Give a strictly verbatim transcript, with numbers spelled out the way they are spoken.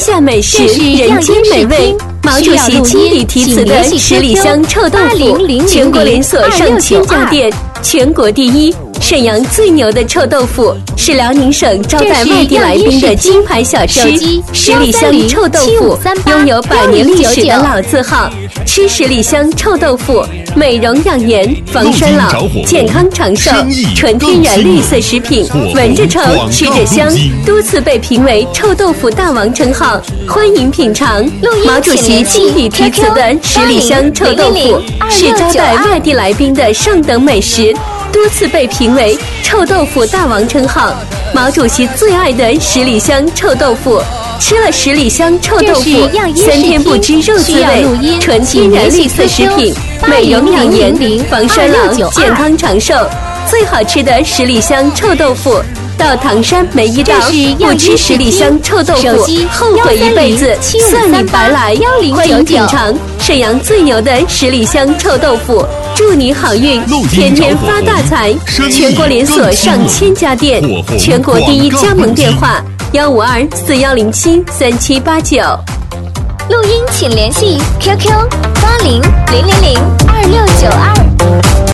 下美食，人间美味。毛主席亲笔题词的十里香臭豆腐，全国连锁上千家店，全国第一。沈阳最牛的臭豆腐是辽宁省招待外地来宾的金牌小吃。十里香臭豆腐拥有百年历史的老字号，吃十里香臭豆腐，美容养颜、防衰老、健康长寿，纯天然绿色食品，闻着臭，吃着香，多次被评为臭豆腐大王称号。欢迎品尝毛主席亲笔题词的十里香臭豆腐，是招待外地来宾的上等美食。多次被评为臭豆腐大王称号，毛主席最爱的十里香臭豆腐，吃了十里香臭豆腐，三天不知肉滋味，纯天然绿色食品，美容养颜、防衰老、健康长寿，最好吃的十里香臭豆腐。到唐山没一道不吃十里香臭豆腐，后悔一辈子，算你白来。欢迎品尝沈阳最牛的十里香臭豆腐，祝你好运，天天发大财。全国连锁上千家店，全国第一加盟电话幺五二四幺零七三七八九。 录音请联系 Q Q 八零零零零二六九二。